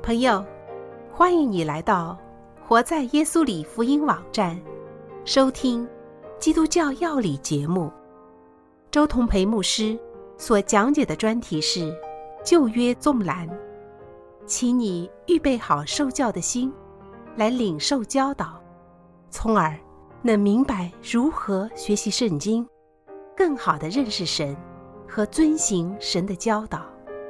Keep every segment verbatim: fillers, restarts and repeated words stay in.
朋友，欢迎你来到活在耶稣里福音网站，收听基督教要理节目。周同培牧师所讲解的专题是旧约纵览，请你预备好受教的心，来领受教导，从而能明白如何学习圣经，更好地认识神和遵行神的教导。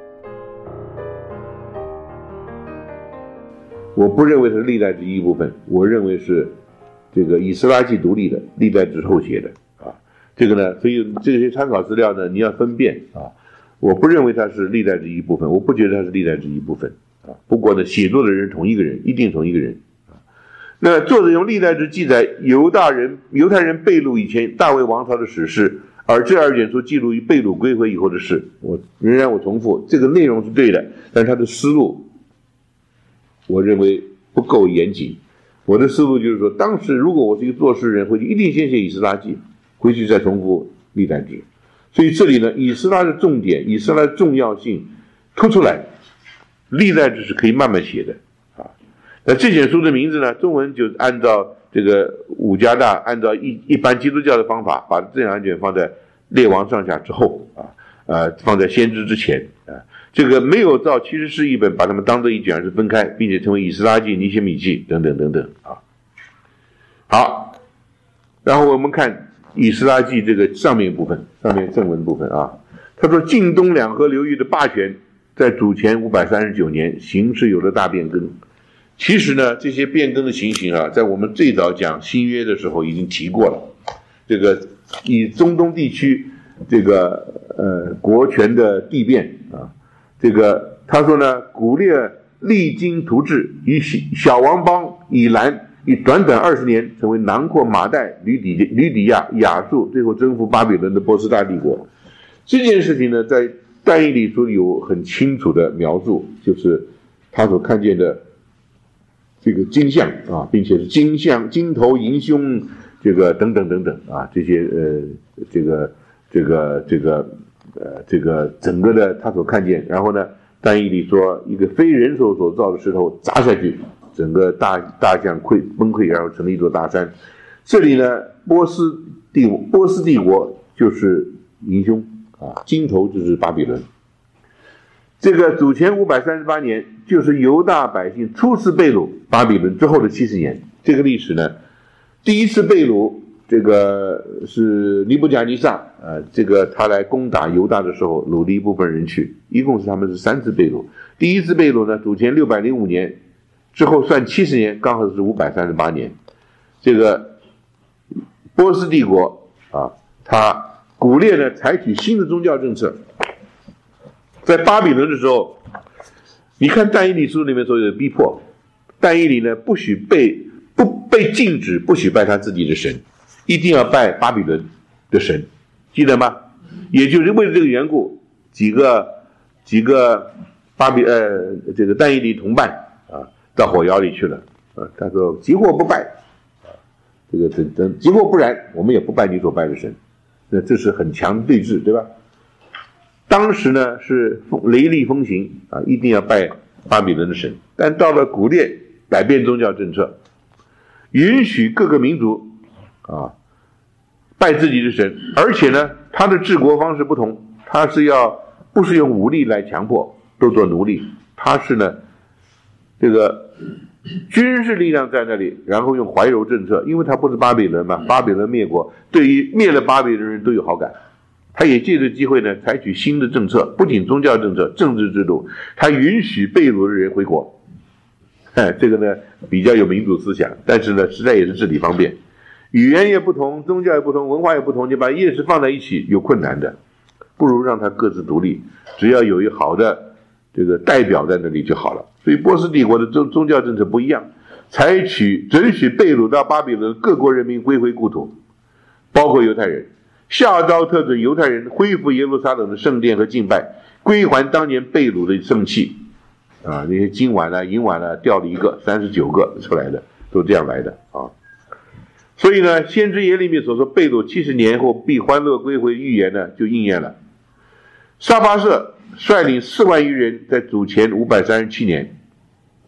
我不认为是历代志一部分，我认为是这个以斯拉记独立的，历代志后写的啊。这个呢，所以这些参考资料呢，你要分辨啊。我不认为它是历代志一部分，我不觉得它是历代志一部分啊。不过呢，写作的人是同一个人，一定同一个人啊。那作者用历代志记载犹大人、犹太人被掳以前大卫王朝的史事，而这二卷书记录于被掳归回以后的事。我仍然我重复，这个内容是对的，但是他的思路我认为不够严谨。我的思路就是说，当时如果我是一个做事人，回去一定先写以斯拉记，回去再重复历代志。所以这里呢，以斯拉的重点，以斯拉的重要性突出来，历代志是可以慢慢写的啊。那这卷书的名字呢，中文就按照这个五家大，按照一一般基督教的方法，把这两卷放在列王上下之后啊，呃，放在先知之前啊。这个没有照其实是一本把它们当作一卷而是分开，并且成为以斯拉记、尼希米记等等等等啊。好，然后我们看以斯拉记这个上面部分，上面正文部分啊。他说晋东两河流域的霸权在主前五百三十九年形势有了大变更。其实呢，这些变更的情形啊，在我们最早讲新约的时候已经提过了。这个以中东地区这个呃国权的地变啊。这个他说呢，古列励精图治，以小王邦以兰以短短二十年成为囊括马代、吕底吕底亚、亚述，最后征服巴比伦的波斯大帝国。这件事情呢，在但以理书有很清楚的描述，就是他所看见的这个金像啊，并且是金像、金头、银胸，这个等等等等啊，这些呃，这个这个这个。呃，这个整个的他所看见，然后呢，但以理说一个非人手所造的石头砸下去，整个大大象溃崩溃，然后成了一座大山。这里呢，波斯帝波斯帝国就是银胸啊，金头就是巴比伦。这个主前五百三十八年，就是犹大百姓初次被掳巴比伦之后的七十年。这个历史呢，第一次被掳。这个是尼布甲尼撒，呃，这个他来攻打犹大的时候，掳了一部分人去，一共是他们是三次被掳。第一次被掳呢，主前六百零五年，之后算七十年，刚好是五百三十八年。这个波斯帝国啊，他古列呢采取新的宗教政策，在巴比伦的时候，你看但以理书里面所有的逼迫，但以理呢不许被不被禁止不许拜他自己的神。一定要拜巴比伦的神，记得吗？也就是为了这个缘故，几个几个巴比呃这个但以理同伴啊，到火窑里去了啊。他说：“即或不拜啊，这个等等，即或不然，我们也不拜你所拜的神。”那这是很强的对峙，对吧？当时呢是雷厉风行啊，一定要拜巴比伦的神。但到了古列，改变宗教政策，允许各个民族啊。拜自己的神，而且呢，他的治国方式不同，他是要不是用武力来强迫，都做奴隶，他是呢，这个军事力量在那里，然后用怀柔政策，因为他不是巴比伦嘛，巴比伦灭国，对于灭了巴比伦人都有好感，他也借着机会呢，采取新的政策，不仅宗教政策，政治制度，他允许被掳的人回国，哎，这个呢比较有民主思想，但是呢，实在也是治理方便。语言也不同，宗教也不同，文化也不同，你把夜市放在一起有困难的，不如让它各自独立，只要有一好的这个代表在那里就好了。所以波斯帝国的宗宗教政策不一样，采取准许被掳到巴比伦各国人民归回故土，包括犹太人，下诏特准犹太人恢复耶路撒冷的圣殿和敬拜，归还当年被掳的圣器啊，那些金碗啊、银碗啊，掉了一个，三十九个出来的，都这样来的啊。所以呢，先知耶利米所说被掳七十年后必欢乐归回预言呢，就应验了。沙巴社率领四万余人，在主前五百三十七年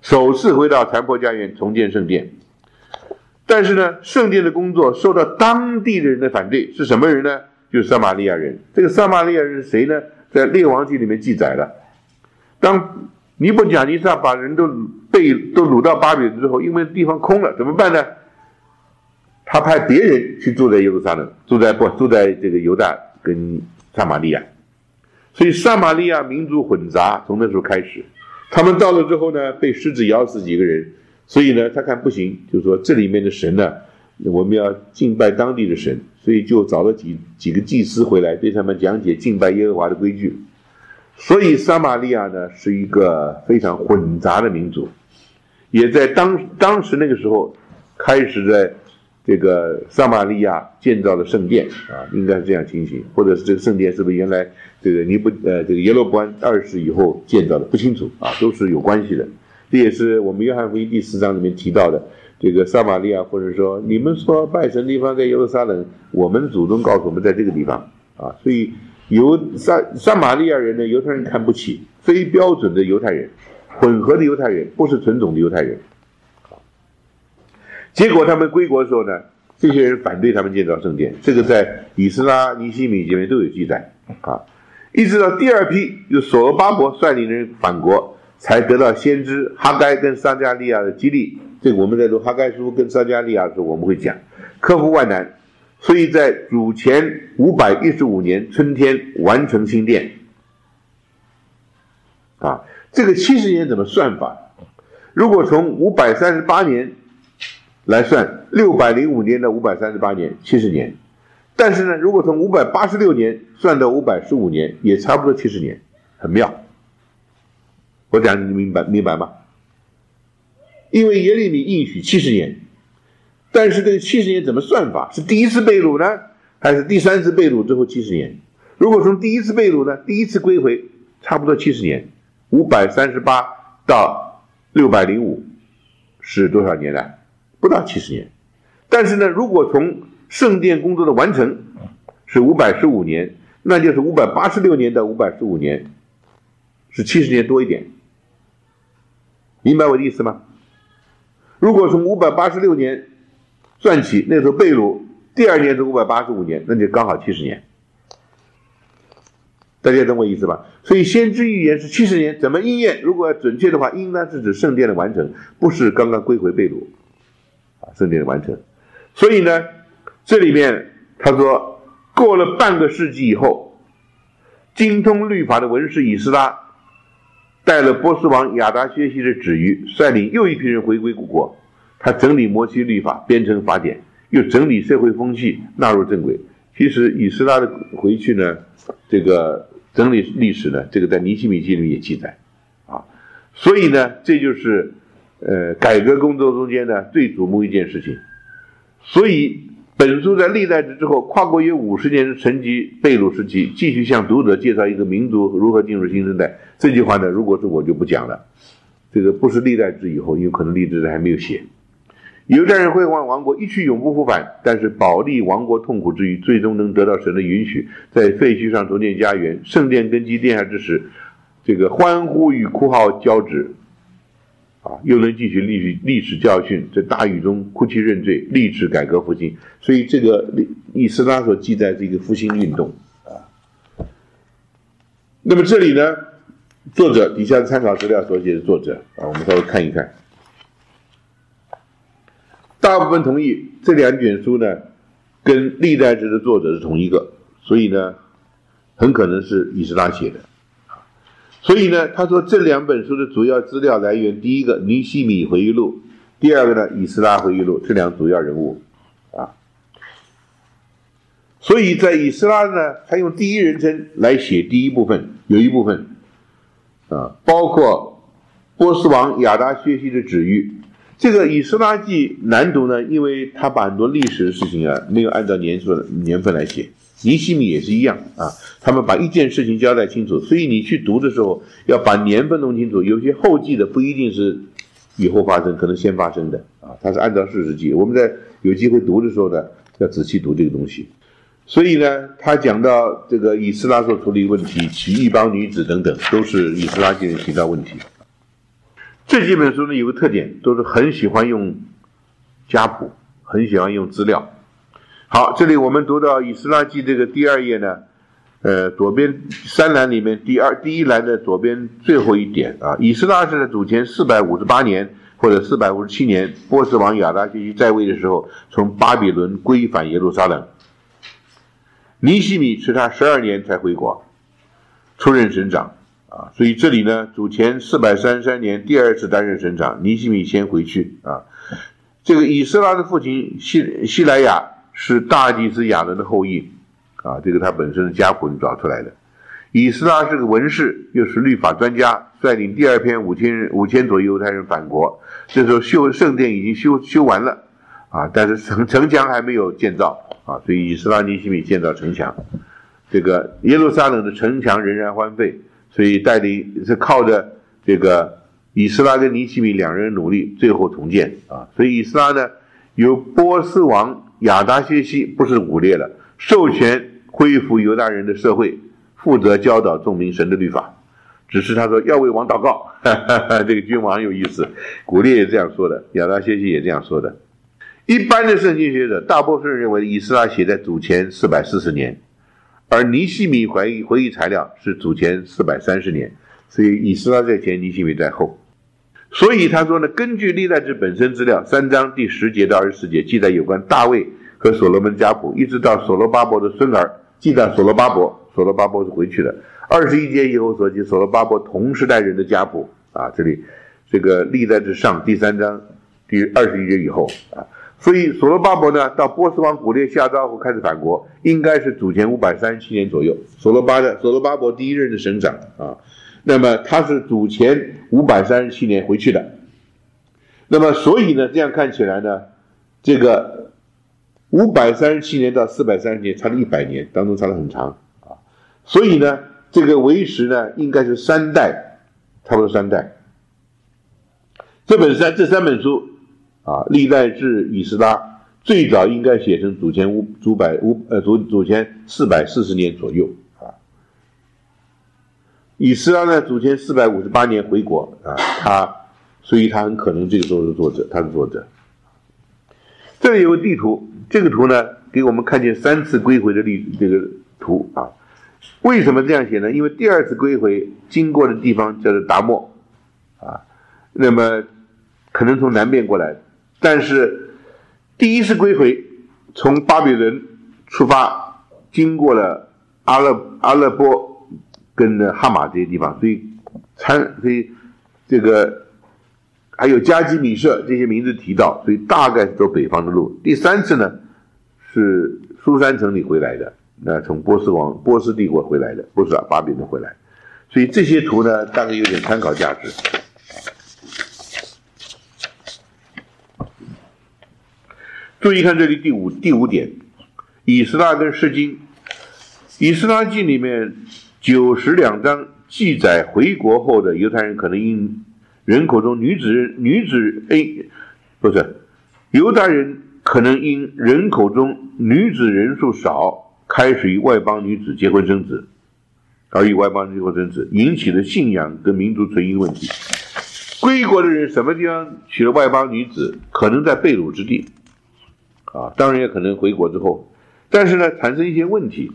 首次回到残破家园重建圣殿。但是呢，圣殿的工作受到当地的人的反对，是什么人呢？就是撒玛利亚人。这个撒玛利亚人是谁呢？在列王记里面记载了，当尼布甲尼撒把人都被都掳到巴比伦之后，因为地方空了，怎么办呢？他派别人去住在耶路撒冷，住在不住在这个犹大跟撒玛利亚，所以撒玛利亚民族混杂，从那时候开始，他们到了之后呢，被狮子咬死几个人，所以呢，他看不行，就说这里面的神呢，我们要敬拜当地的神，所以就找了几几个祭司回来，对他们讲解敬拜耶和华的规矩。所以撒玛利亚呢是一个非常混杂的民族，也在当当时那个时候开始在这个撒玛利亚建造了圣殿啊，应该是这样情形，或者是这个圣殿是不是原来这个尼布呃这个耶罗波安二世以后建造的，不清楚啊，都是有关系的。这也是我们约翰福音第四章里面提到的，这个撒玛利亚，或者说你们说拜神地方在耶路撒冷，我们祖宗告诉我们在这个地方啊，所以犹撒撒玛利亚人呢，犹太人看不起，非标准的犹太人，混合的犹太人，不是纯种的犹太人。结果他们归国的时候呢，这些人反对他们建造圣殿，这个在以斯拉、尼希米里面都有记载啊。一直到第二批由所罗巴伯率领的人返国，才得到先知哈该跟撒迦利亚的激励。这个我们在读哈该书跟撒迦利亚的时候我们会讲，克服万难，所以在主前五百一十五年春天完成新殿啊。这个七十年怎么算法？如果从五百三十八年来算，六百零五年到五百三十八年，七十年。但是呢，如果从五百八十六年算到五百十五年，也差不多七十年，很妙。我讲你明白明白吗？因为耶利米应许七十年，但是这个七十年怎么算法？是第一次被掳呢，还是第三次被掳之后七十年？如果从第一次被掳呢，第一次归回差不多七十年，五百三十八到六百零五是多少年呢？不到七十年。但是呢，如果从圣殿工作的完成是五百十五年，那就是五百八十六年到五百十五年，是七十年多一点。明白我的意思吗？如果从五百八十六年算起，那时候被掳，第二年是五百八十五年，那就刚好七十年。大家懂我意思吧？所以先知预言是七十年，怎么应验？如果要准确的话，应当是指圣殿的完成，不是刚刚归回被掳啊，圣殿的完成。所以呢，这里面他说，过了半个世纪以后，精通律法的文士以斯拉带了波斯王亚达薛西的旨谕，率领又一批人回归故国。他整理摩西律法，编成法典，又整理社会风气，纳入正轨。其实以斯拉的回去呢，这个整理历史呢，这个在尼希米记里面也记载啊。所以呢，这就是呃改革工作中间呢最瞩目一件事情。所以本书在历代志之后，跨过约五十年的沉寂被掳时期，继续向读者介绍一个民族如何进入新生代。这句话呢，如果是我就不讲了，这个不是历代志以后，因为可能历代志还没有写。犹太人会往王国一去永不复返，但是保利王国痛苦之余，最终能得到神的允许，在废墟上重建家园，圣殿根基殿下之时，这个欢呼与哭号交织啊，又能继续历史历史教训，在大雨中哭泣认罪，立志改革复兴。所以这个以斯拉所记载是一个复兴运动啊。那么这里呢，作者底下的参考资料所写的作者啊，我们稍微看一看。大部分同意这两卷书呢，跟历代志的作者是同一个，所以呢，很可能是以斯拉写的。所以呢，他说这两本书的主要资料来源，第一个尼希米回忆录，第二个呢以斯拉回忆录，这两主要人物啊。所以在以斯拉呢，他用第一人称来写第一部分，有一部分啊，包括波斯王亚达薛西的旨谕。这个以斯拉记难读呢，因为他把很多历史的事情啊，没有按照年数年份来写。尼希米也是一样啊，他们把一件事情交代清楚，所以你去读的时候要把年份弄清楚。有些后记的不一定是以后发生，可能先发生的啊，它是按照事实记。我们在有机会读的时候呢，要仔细读这个东西。所以呢，他讲到这个以斯拉所处理问题，娶异邦女子等等，都是以斯拉记里提到问题。 这几本书呢有个特点，都是很喜欢用家谱，很喜欢用资料。好，这里我们读到以斯拉记这个第二页呢，呃，左边三栏里面第二第一栏的左边最后一点啊，以斯拉是在主前四百五十八年或者四百五十七年，波斯王亚达薛西在位的时候，从巴比伦归返耶路撒冷。尼希米迟他十二年才回国，出任省长啊，所以这里呢，主前四百三十三年第二次担任省长，尼希米先回去啊。这个以斯拉的父亲希希莱亚是大祭司亚伦的后裔啊，这个他本身的家谱找出来的。以斯拉是个文士，又是律法专家，率领第二篇五千人五千左右犹太人返国。这时候修圣殿已经修修完了啊，但是城城墙还没有建造啊，所以以斯拉尼希米建造城墙。这个耶路撒冷的城墙仍然荒废，所以带领是靠着这个以斯拉跟尼希米两人努力，最后重建啊。所以以斯拉呢，由波斯王亚达薛西不是武列了，授权恢复犹大人的社会，负责教导众民神的律法。只是他说要为王祷告，哈哈哈，这个君王有意思，古列也这样说的，亚达薛西也这样说的。一般的圣经学者大部分人认为以斯拉写在主前四百四十年，而尼希米回忆回忆材料是主前四百三十年，所以以斯拉在前，尼希米在后。所以他说呢，根据历代志本身资料三章第十节到二十四节记载有关大卫和所罗门家谱，一直到所罗巴伯的孙儿，记载所罗巴伯，所罗巴伯是回去的。二十一节以后所记所罗巴伯同时代人的家谱啊，这里这个历代志上第三章第二十一节以后啊，所以所罗巴伯呢到波斯王古列下诏后开始反国，应该是主前五百三十七年左右。所罗巴的所罗巴伯第一任的省长啊，那么他是主前五百三十七年回去的。那么所以呢，这样看起来呢，这个五百三十七年到四百三十年差了一百年，当中差得很长啊。所以呢，这个为时呢应该是三代，差不多三代。这本三这三本书啊，历代志、以斯拉最早应该写成主前五主百五呃主主前四百四十年左右啊。以斯拉呢，主前四百五十八年回国啊，他所以他很可能这个时候是作者，他是作者。这里有个地图，这个图呢给我们看见三次归回的历这个图啊。为什么这样写呢？因为第二次归回经过的地方叫做达莫啊，那么可能从南边过来，但是第一次归回从巴比伦出发，经过了阿勒阿勒波跟哈马这些地方，所以参所以这个还有加基米舍这些名字提到，所以大概是走北方的路。第三次呢是苏珊城里回来的，那从波斯王波斯帝国回来的，不是巴比伦回来，所以这些图呢大概有点参考价值。注意看这里第五第五点，以斯拉跟诗经。以斯拉记里面九十两章记载回国后的犹太人可能因人口中女子女子诶不是犹太人可能因人口中女子人数少，开始与外邦女子结婚生子，而与外邦结婚生子引起了信仰跟民族存疑问题。归国的人什么地方娶了外邦女子？可能在被掳之地啊，当然也可能回国之后，但是呢，产生一些问题。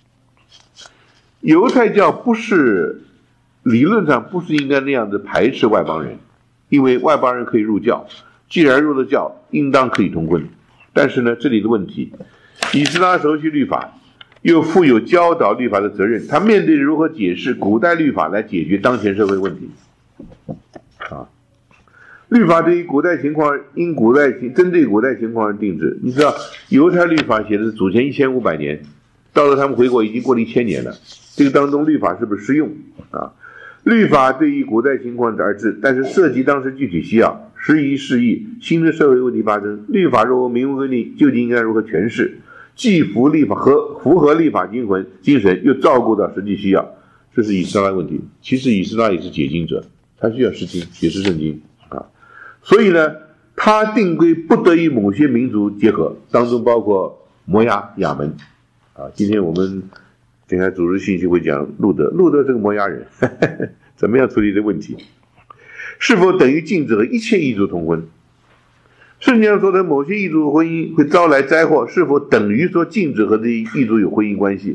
犹太教不是理论上不是应该那样子排斥外邦人，因为外邦人可以入教，既然入了教，应当可以同婚。但是呢，这里的问题，以斯拉熟悉律法，又负有教导律法的责任，他面对如何解释古代律法来解决当前社会问题啊。律法对于古代情况，因古代针对古代情况而定制。你知道，犹太律法写的是祖前一千五百年，到了他们回国已经过了一千年了。这个当中律法是不是适用啊？律法对于古代情况而治，但是涉及当时具体需要，时移世易，新的社会问题发生，律法若无明文规定，究竟应该如何诠释？既符立法和符合立法精魂精神，又照顾到实际需要，这是以斯拉问题。其实以斯拉也是解经者，他需要释经，解释圣经啊。所以呢，他定规不得与某些民族结合，当中包括摩押、亚门啊。今天我们等下组织信息会讲路德，路德这个摩押人，呵呵，怎么样处理这个问题？ 是否等于禁止和一切异族通婚？圣经上说的某些异族婚姻会招来灾祸，是否等于说禁止和这些异族有婚姻关系？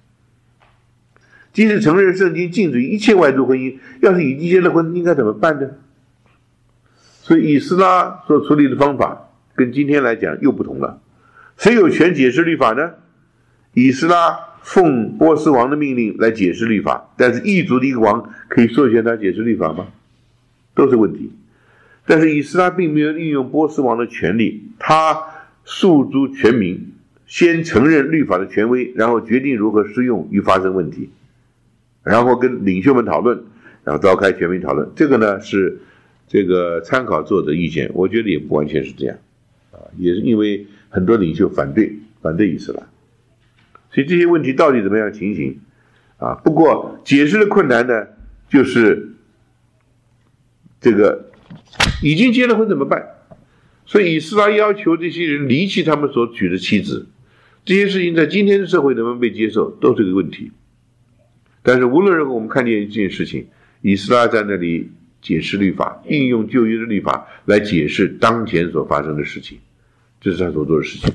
即使承认圣经禁止一切外族婚姻，要是已经结了婚，应该怎么办呢？所以以斯拉所处理的方法跟今天来讲又不同了。谁有权解释律法呢？以斯拉奉波斯王的命令来解释律法，但是异族的一个王可以授权他解释律法吗？都是问题。但是以斯拉并没有运用波斯王的权利，他诉诸全民，先承认律法的权威，然后决定如何适用与发生问题，然后跟领袖们讨论，然后召开全民讨论。这个呢是这个参考作者意见，我觉得也不完全是这样啊，也是因为很多领袖反对反对以斯拉，所以这些问题到底怎么样情形啊？不过解释的困难呢，就是这个已经结了婚怎么办？所以以斯拉要求这些人离弃他们所娶的妻子，这些事情在今天的社会能不能被接受，都是个问题。但是无论如何，我们看见一件事情，以斯拉在那里解释律法，应用旧约的律法来解释当前所发生的事情，这是他所做的事情。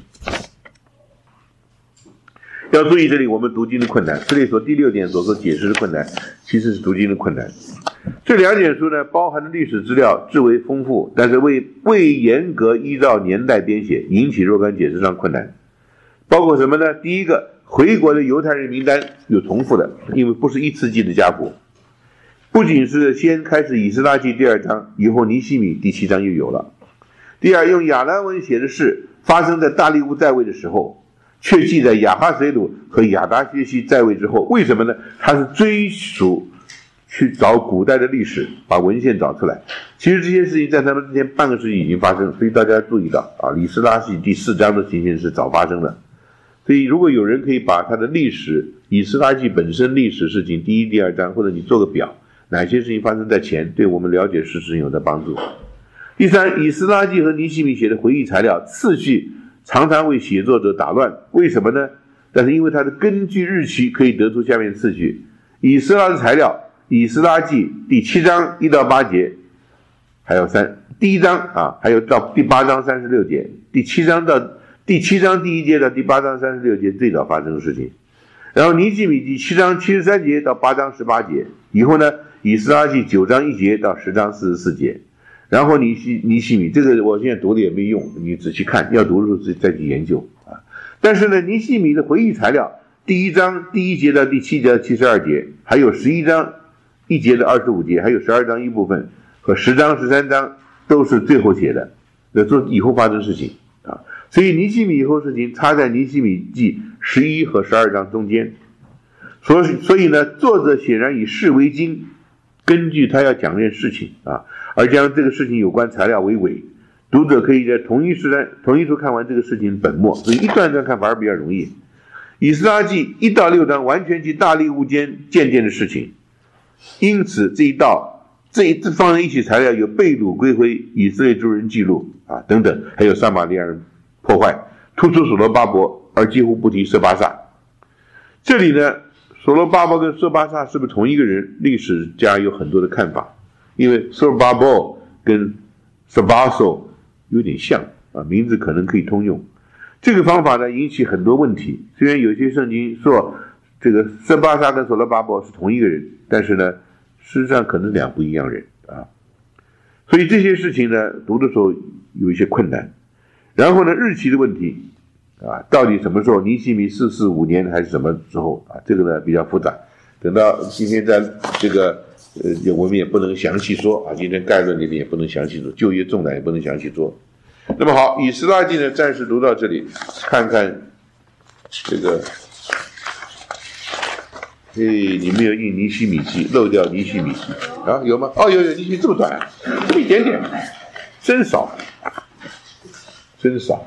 要注意，这里我们读经的困难，这里所第六点所说解释的困难，其实是读经的困难。这两卷书呢，包含的历史资料至为丰富，但是未未严格依照年代编写，引起若干解释上困难。包括什么呢？第一个，回国的犹太人名单有重复的，因为不是一次记的家谱。不仅是先开始以斯拉记第二章，以后尼希米第七章又有了。第二，用亚兰文写的事发生在大利乌在位的时候，却记在亚哈随鲁和亚达薛西在位之后。为什么呢？他是追溯去找古代的历史，把文献找出来。其实这些事情在他们之前半个世纪已经发生，所以大家注意到啊，以斯拉记第四章的情形是早发生的。所以如果有人可以把他的历史，以斯拉记本身历史事情第一、第二章，或者你做个表，哪些事情发生在前，对我们了解事实有的帮助。第三，以斯拉记和尼希米写的回忆材料次序常常为写作者打乱，为什么呢？但是因为它的根据日期可以得出下面次序：以斯拉的材料，以斯拉记第七章一到八节，还有三第一章啊，还有到第八章三十六节，第七章到第七章第一节到第八章三十六节最早发生的事情。然后尼希米记七章七十三节到八章十八节，以后呢，以斯拉记九章一节到十章四十四节。然后尼希尼希米这个我现在读的也没用，你仔细看，要读的时候自己再去研究啊。但是呢，尼希米的回忆材料，第一章第一节到第七节到七十二节，还有十一章一节到二十五节，还有十二章一部分和十章十三章都是最后写的，那做以后发生事情啊。所以尼希米以后事情插在尼希米记十一和十二章中间。所以所以呢，作者显然以事为经，根据他要讲件事情啊，而将这个事情有关材料为尾，读者可以在同一时段同一处看完这个事情本末，所以一段一段看反而比较容易。以斯拉记一到六章完全记大利乌间渐渐的事情，因此这一道这一放在一起材料有被掳归回以色列诸人记录啊等等，还有撒玛利亚人破坏，突出所罗巴伯，而几乎不提色巴萨。这里呢，所罗巴伯跟色巴萨是不是同一个人？历史家有很多的看法，因为色罗巴伯跟色巴索有点像啊，名字可能可以通用。这个方法呢，引起很多问题。虽然有些圣经说这个色巴萨跟所罗巴伯是同一个人，但是呢，事实上可能是两不一样人啊。所以这些事情呢，读的时候有一些困难。然后呢，日期的问题啊，到底什么时候？尼希米四四五年还是什么时候啊？这个呢比较复杂。等到今天在这个呃，我们也不能详细说啊，今天概论里面也不能详细说，旧约重点也不能详细说。那么好，以斯拉记呢，暂时读到这里，看看这个。哎，你没有印尼西米记，漏掉尼希米记啊？有吗？哦，有有，尼希米这么短，这么一点点，真少。真少，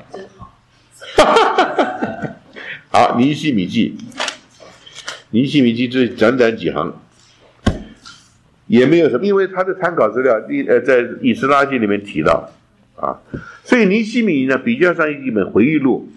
好，尼希米记，尼希米记这短短几行，也没有什么，因为他的参考资料，呃，在以斯拉记里面提到啊，所以尼希米呢比较上一本回忆录，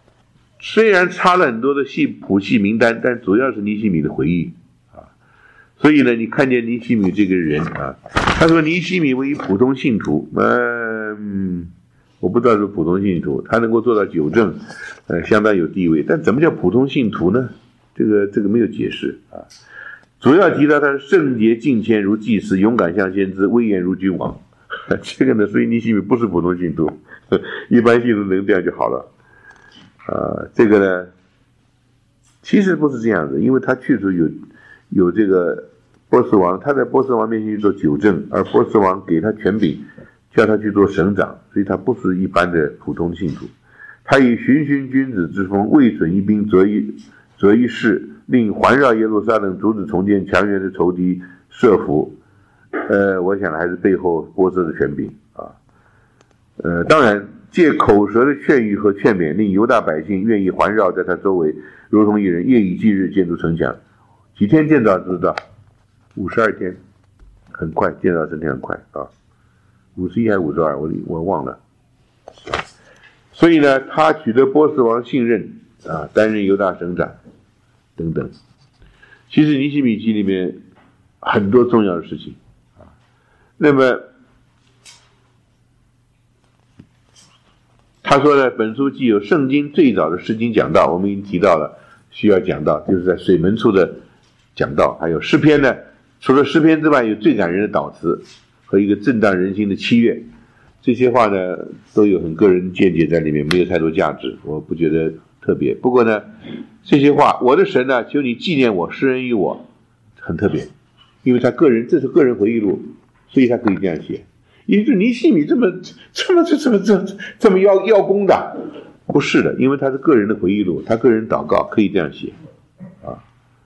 虽然插了很多的细谱系名单，但主要是尼希米的回忆啊， 所以呢，你看见尼希米这个人啊，他说尼希米为普通信徒，嗯，我不知道是普通信徒，他能够做到九正，呃，相当有地位。但怎么叫普通信徒呢？这个这个没有解释啊。主要提到他是圣洁敬虔如祭司，勇敢像先知，威严如君王。这个呢，所以尼希米不是普通信徒，一般信徒能这样就好了。啊，这个呢，其实不是这样子，因为他确实有有这个波斯王，他在波斯王面前去做九正，而波斯王给他权柄，叫他去做省长，所以他不是一般的普通信徒。他以循循君子之风，未损一兵，择一择一事，令环绕耶路撒冷，阻止重建强援的仇敌设伏。呃，我想还是背后波斯的权柄啊。呃，当然借口舌的劝谕和劝勉，令犹大百姓愿意环绕在他周围，如同一人夜以继日建筑城墙。几天建造知道？五十二天，很快，建造真的很快啊。五十一还是五十二？我我忘了。所以呢，他取得波斯王信任啊，担任犹大省长等等。其实尼希米记里面很多重要的事情啊。那么他说呢，本书既有圣经最早的诗经讲道，我们已经提到了，需要讲道，就是在水门处的讲道，还有诗篇呢，除了诗篇之外，有最感人的祷词和一个震荡人心的七月。这些话呢，都有很个人见解在里面，没有太多价值，我不觉得特别。不过呢，这些话，我的神呢，求你纪念我，施恩于我，很特别，因为他个人，这是个人回忆录，所以他可以这样写。也就是尼希米这么这么这么这么这么要要功的，不是的，因为他是个人的回忆录，他个人祷告可以这样写啊。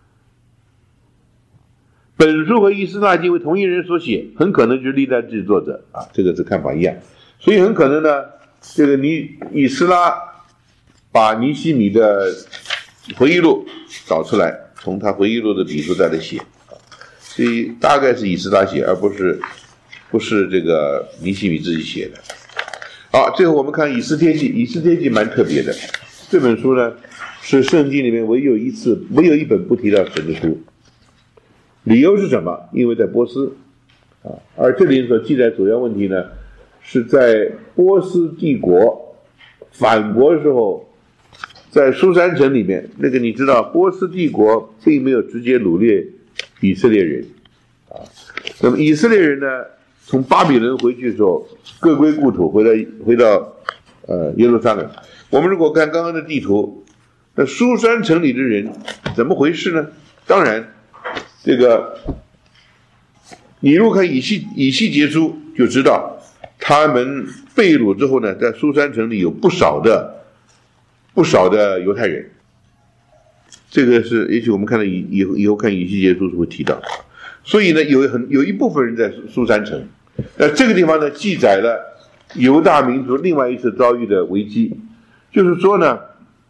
本书和以斯拉记为同一人所写，很可能就是历代志作者啊，这个是看法一样。所以很可能呢，这个尼以斯拉把尼希米的回忆录找出来，从他回忆录的笔触再来写啊，所以大概是以斯拉写，而不是不是这个尼希米自己写的。好，最后我们看以斯帖记，以斯帖记蛮特别的，这本书呢是圣经里面唯有一次唯有一本不提到神的书。理由是什么？因为在波斯啊，而这里所记载主要问题呢，是在波斯帝国反国的时候，在苏珊城里面，那个你知道，波斯帝国并没有直接掳掠以色列人啊。那么以色列人呢，从巴比伦回去的时候，各归故土，回到回到呃耶路撒冷。我们如果看刚刚的地图，那苏珊城里的人怎么回事呢？当然。这个，你如果看以西以西结书就知道，他们被掳之后呢，在苏珊城里有不少的不少的犹太人。这个是也许我们看到以以后以后看以西结书是会提到，所以呢，有很有一部分人在苏珊城。那这个地方呢，记载了犹大民族另外一次遭遇的危机，就是说呢，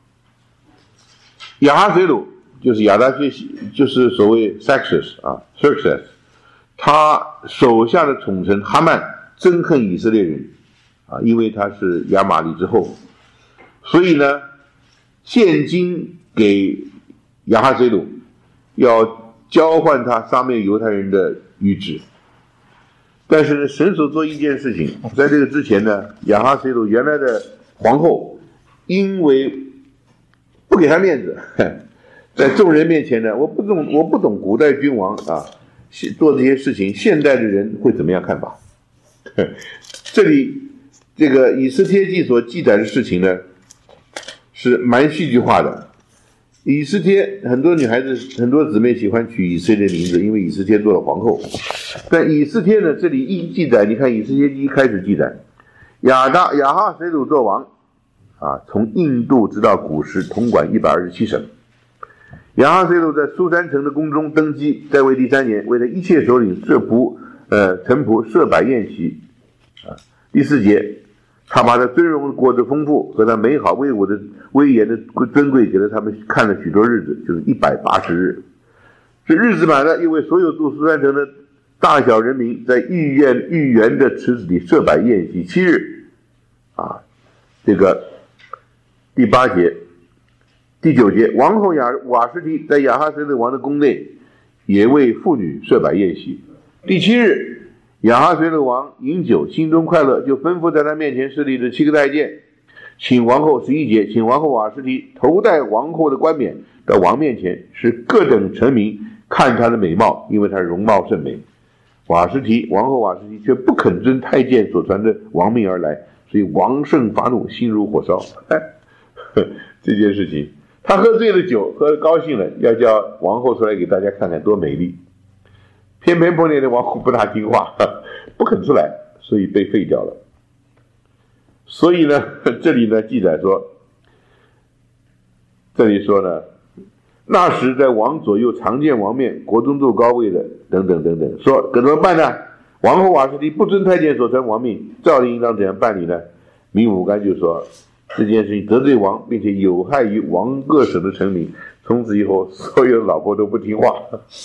亚哈随鲁。就是亚达薛西，就是所谓 Xerxes 啊 ，Xerxes， 他手下的宠臣哈曼憎恨以色列人啊，因为他是亚玛力之后，所以呢，现金给亚哈随鲁，要交换他杀灭犹太人的谕旨。但是呢，神所做一件事情，在这个之前呢，亚哈随鲁原来的皇后因为不给他面子。在众人面前呢，我不懂，我不懂古代君王啊做这些事情，现代的人会怎么样看法？这里这个以斯帖记所记载的事情呢，是蛮戏剧化的。以斯帖很多女孩子、很多姊妹喜欢取以斯帖的名字，因为以斯帖做了皇后。但以斯帖呢，这里一记载，你看以斯帖记一开始记载，亚大亚哈随鲁作王啊，从印度直到古时，统管一百二十七省。亚哈随鲁在苏珊城的宫中登基，在位第三年，为他一切首领设仆呃臣仆设摆宴席啊。第四节，他把他尊荣国的丰富和他美好威武的威严的尊贵给了他们看了许多日子，就是一百八十日。这日子满了，因为所有住苏珊城的大小人民在御苑御园的池子里设摆宴席七日啊。这个第八节。第九节，王后雅瓦实提在亚哈随鲁王的宫内也为妇女设摆宴席。第七日，亚哈随鲁王饮酒，心中快乐，就吩咐在他面前设立的七个太监，请王后十一节，请王后瓦实提头戴王后的冠冕到王面前，使各等臣民看她的美貌，因为她容貌甚美。瓦实提王后瓦实提却不肯遵太监所传的王命而来，所以王甚发怒，心如火烧。这件事情，他喝醉了酒，喝得高兴了，要叫王后出来给大家看看多美丽，偏偏碰见的王后不大听话，不肯出来，所以被废掉了。所以呢，这里呢记载说，这里说呢，那时在王左右常见王面，国中坐高位的等等等等，说可怎么办呢？王后瓦实提不遵太监所传王命，照理应当怎样办理呢？民武干就说，这件事情得罪王，并且有害于王各省的臣民，从此以后所有的老婆都不听话。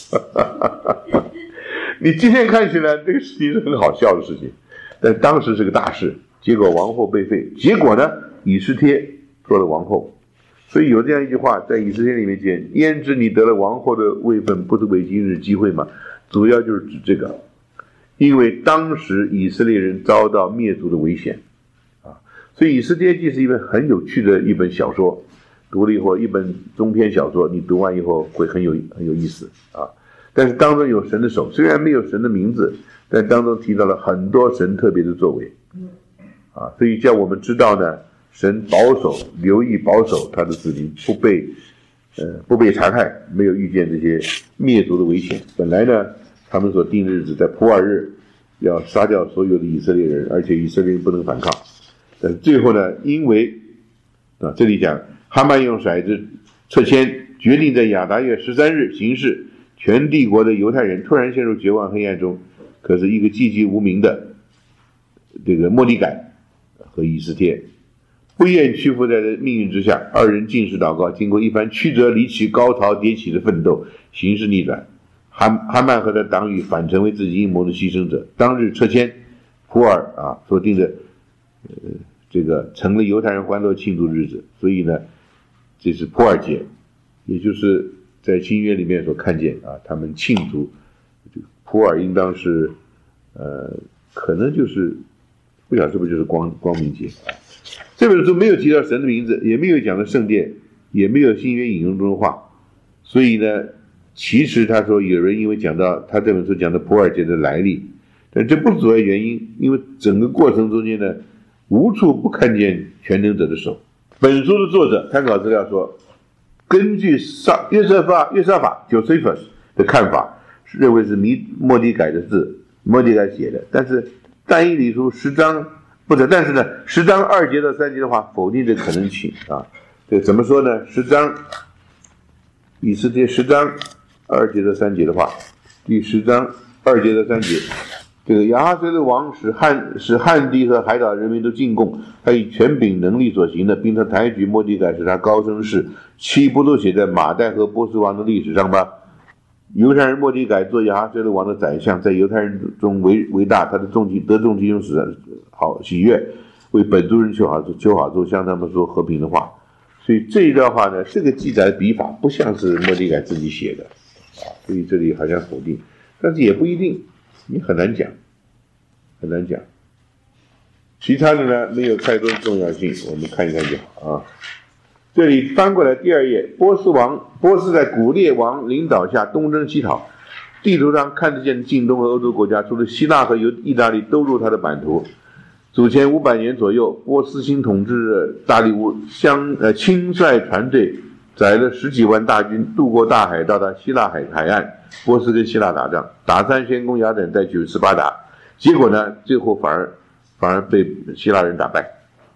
你今天看起来这个事情是很好笑的事情，但当时是个大事，结果王后被废，结果呢，以斯帖做了王后。所以有这样一句话在以斯帖里面讲，焉知你得了王后的位分，不是为今日机会吗？主要就是指这个，因为当时以色列人遭到灭族的危险啊，所以以斯帖记是一本很有趣的一本小说，读了以后一本中篇小说，你读完以后会很有很有意思啊。但是当中有神的手，虽然没有神的名字，但当中提到了很多神特别的作为啊，所以叫我们知道呢，神保守留意保守他的子民不被呃不被残害，没有遇见这些灭族的危险。本来呢他们所定日子在普珥日要杀掉所有的以色列人，而且以色列人不能反抗，但是最后呢，因为啊这里讲哈曼用骰子撤迁，决定在亚达月十三日行事，全帝国的犹太人突然陷入绝望黑暗中。可是一个寂寂无名的这个末底改和以斯帖不愿屈服在这命运之下，二人进食祷告，经过一番曲折离奇高潮迭起的奋斗，形势逆转，哈哈曼和他党羽反成为自己阴谋的牺牲者。当日撤迁，普珥啊所定的呃这个成了犹太人欢乐庆祝日子，所以呢这是普珥节，也就是在新约里面所看见啊，他们庆祝普珥应当是呃可能就是不晓得是不是就是光光明节。这本书没有提到神的名字，也没有讲到圣殿，也没有新约引用中的话，所以呢其实他说有人因为讲到他这本书讲到普珥节的来历，但这不是主要原因，因为整个过程中间呢无处不看见全能者的手。本书的作者参考资料说，根据撒约瑟法约瑟法 Josephus 的看法，认为是弥末底改的字，末底改写的，但是但以理书十章不是，但是呢十章二节到三节的话否定这可能性啊。这怎么说呢？十章以斯帖十章二节到三节的话，第十章二节到三节，这个亚哈随鲁王使汉使汉地和海岛人民都进贡，他以权柄能力所行的，并他抬举末底改使他高升士，岂不都写在马代和波斯王的历史上吗？犹太人末底改做亚哈随鲁王的宰相，在犹太人中为为大，他的众弟得众弟兄使好喜悦，为本族人求好求好处，向他们说和平的话。所以这一段话呢，这个记载的笔法不像是末底改自己写的啊，所以这里好像否定，但是也不一定，你很难讲，很难讲。其他的呢没有太多的重要性，我们看一看就好啊。这里翻过来第二页，波斯王波斯在古列王领导下东征西讨，地图上看得见近东和欧洲国家，除了希腊和意大利都入他的版图。祖前五百年左右，波斯新统治大利乌相呃亲率船队载了十几万大军渡过大海，到达希腊海海岸。波斯跟希腊打仗，打三先攻雅典，再取斯巴达，结果呢最后反而反而被希腊人打败。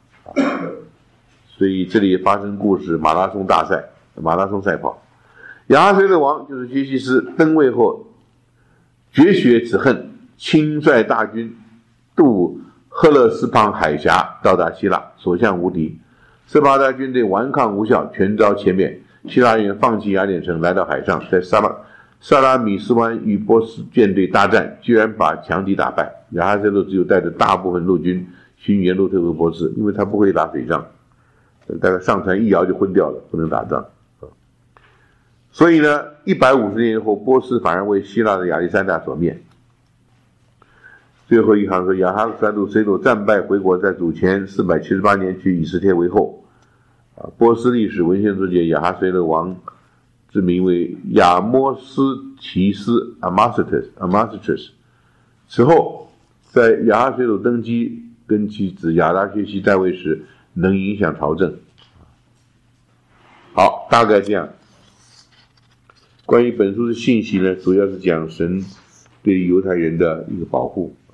所以这里发生故事，马拉松大赛，马拉松赛跑。亚哈随鲁王就是约西斯登位后绝雪此恨，亲率大军渡赫勒斯滂海峡，到达希腊，所向无敌。斯巴达军队顽抗无效，全遭歼灭。希腊人放弃雅典城，来到海上，在萨拉萨拉米斯湾与波斯舰队大战，居然把强敌打败。亚哈随鲁只有带着大部分陆军巡沿路退回波斯，因为他不会打水仗，大概上船一摇就昏掉了，不能打仗。 所以呢，一百五十年后，波斯反而为希腊的亚历山大所灭。最后一行说，亚哈三度水鲁战败回国，在主前四百七十八年娶以斯帖为后。啊，波斯历史文献注解，亚哈随鲁王之名为亚摩斯提斯 Amasitus Amasitus。此后，在亚哈随鲁登基，跟其子亚达薛西在位时，能影响朝政。好，大概这样。关于本书的信息呢，主要是讲神对犹太人的一个保护啊。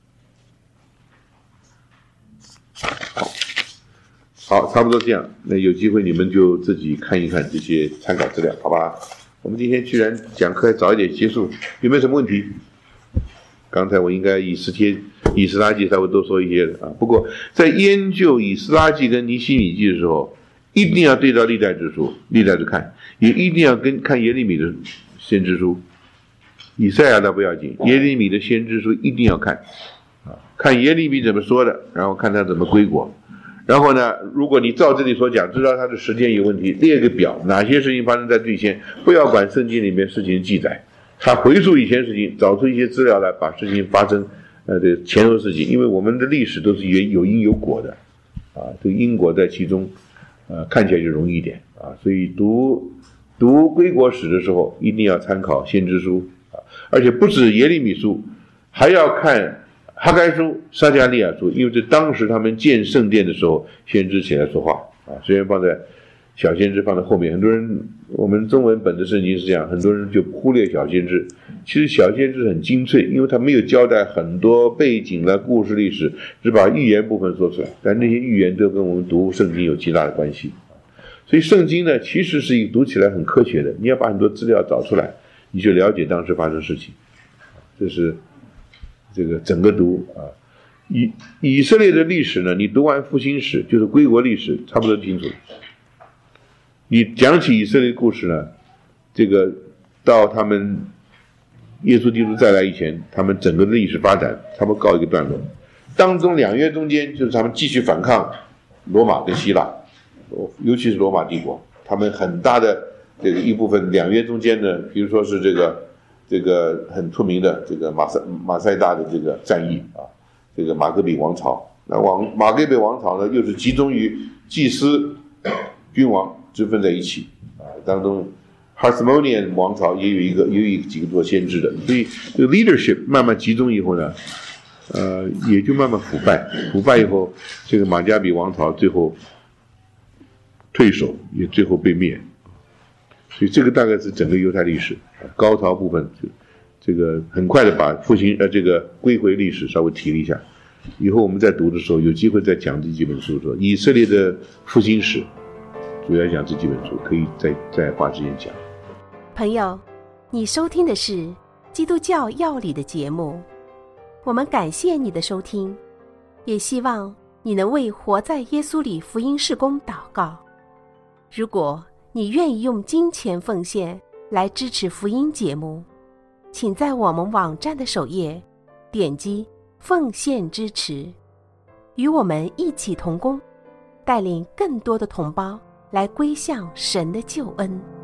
好，好，差不多这样。那有机会你们就自己看一看这些参考资料，好吧？我们今天居然讲课早一点结束，有没有什么问题？刚才我应该以斯帖、以斯拉记稍微多说一些的啊。不过在研究以斯拉记跟尼希米记的时候，一定要对照历代志书、历代志看，也一定要跟看耶利米的先知书。以赛亚倒不要紧，耶利米的先知书一定要看啊，看耶利米怎么说的，然后看他怎么归国。然后呢，如果你照这里所讲，知道他的时间有问题，列个表，哪些事情发生在最先，不要管圣经里面事情记载，他回溯以前事情，找出一些资料来，把事情发生呃的前后事情，因为我们的历史都是有因有果的啊，这个因果在其中。呃，看起来就容易一点啊，所以读读归国史的时候，一定要参考先知书啊，而且不止耶利米书，还要看哈该书、撒迦利亚书，因为这当时他们建圣殿的时候，先知起来说话啊，虽然放在小先知放在后面，很多人我们中文本的圣经是这样，很多人就忽略小先知。其实小先知很精粹，因为他没有交代很多背景的故事历史，只把预言部分说出来，但那些预言都跟我们读圣经有极大的关系。所以圣经呢，其实是一个读起来很科学的，你要把很多资料找出来，你就了解当时发生事情。这是这个整个读啊，以以色列的历史呢，你读完复兴史就是归国历史，差不多清楚。你讲起以色列故事呢，这个到他们耶稣基督再来以前，他们整个历史发展差不多告一个段落。当中两约中间就是他们继续反抗罗马跟希腊，尤其是罗马帝国，他们很大的这个一部分两约中间呢，比如说是这个这个很出名的这个马赛马赛大的这个战役啊，这个马格比王朝。那王马格比王朝呢，又是集中于祭司、君王之分在一起啊，当中 Hasmonean 王朝也有一个也有几个做先知的，所以这个 leadership 慢慢集中以后呢，呃，也就慢慢腐败，腐败以后，这个马加比王朝最后退守，也最后被灭。所以这个大概是整个犹太历史高潮部分，就这个很快的把复兴呃这个归回历史稍微提了一下。以后我们在读的时候，有机会再讲这几本书的时候，以色列的复兴史。主要讲这几本书，可以再再花时间讲。 朋友，你收听的是基督教要理的节目，我们感谢你的收听，也希望你能为活在耶稣里福音事工祷告。如果你愿意用金钱奉献来支持福音节目，请在我们网站的首页点击奉献支持，与我们一起同工，带领更多的同胞来归向神的救恩。